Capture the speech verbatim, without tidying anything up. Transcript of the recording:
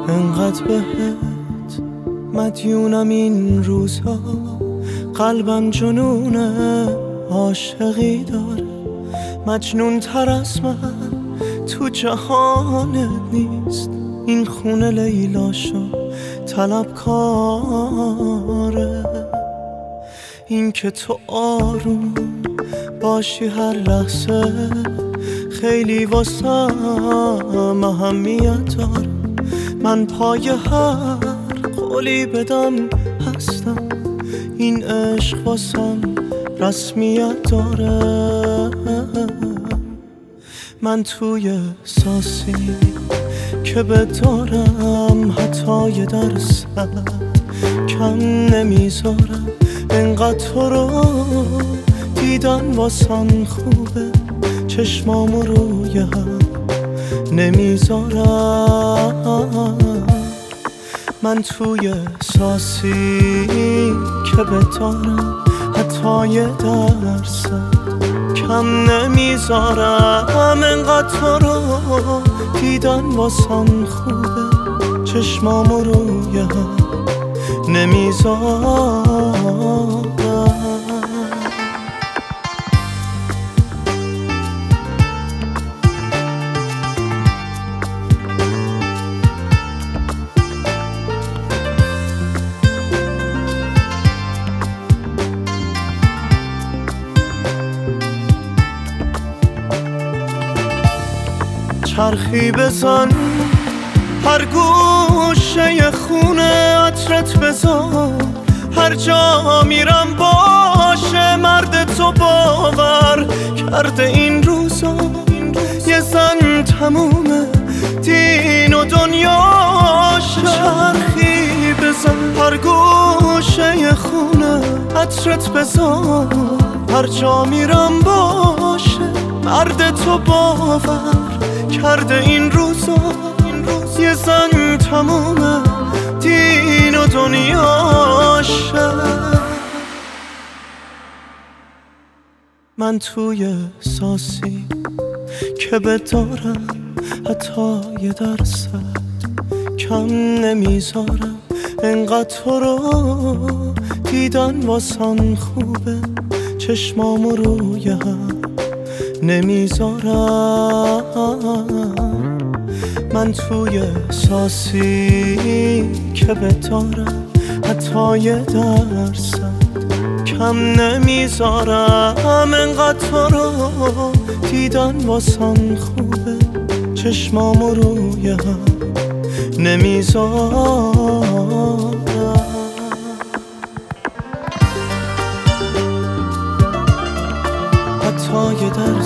انقدر بهت مدیونم این روزا، قلبم جنون عاشقی داره. مجنون تر از من تو جهانت نیست، این خونه لیلاشو طلبکاره. این که تو آروم باشی هر لحظه خیلی واسم اهمیت داره. من پای هر قولی بدم هستم، این عشق واسم رسمیت داره. من توی احساسی که بدارم حتی یه درصد کم نمیذارم. انقدر تو رو دیدن واسم خوبه، چشمامو روی هم نمیذارم. من توی احساسی که بدارم حتی یه درصد کم نمیذارم. انقدر تو رو دیدن واسم خوبه، چشمامو روی هم نمیذارم. چرخی بزن هر گوشه خونه، عطرت بزن هر جا میرم باشه. مرد تو باور کرده این روزا یه زن تمومه دین و دنیاشه. چرخی بزن هر گوشه خونه، عطرت بزن هر جا میرم باشه. مرد تو باور کرده این روزا یه زن تمومه دین و دنیاشه. من توی احساسی که بدارم حتی یه درصد کم نمیذارم. انقدر تو رو دیدن واسم خوبه، چشمامو روی هم نمیذارم. من توی احساسی که بدارم حتی یه درصد کم نمیذارم. انقدر تو رو دیدن واسم خوبه، چشمامو روی هم نمیذارم. حتی یه درصد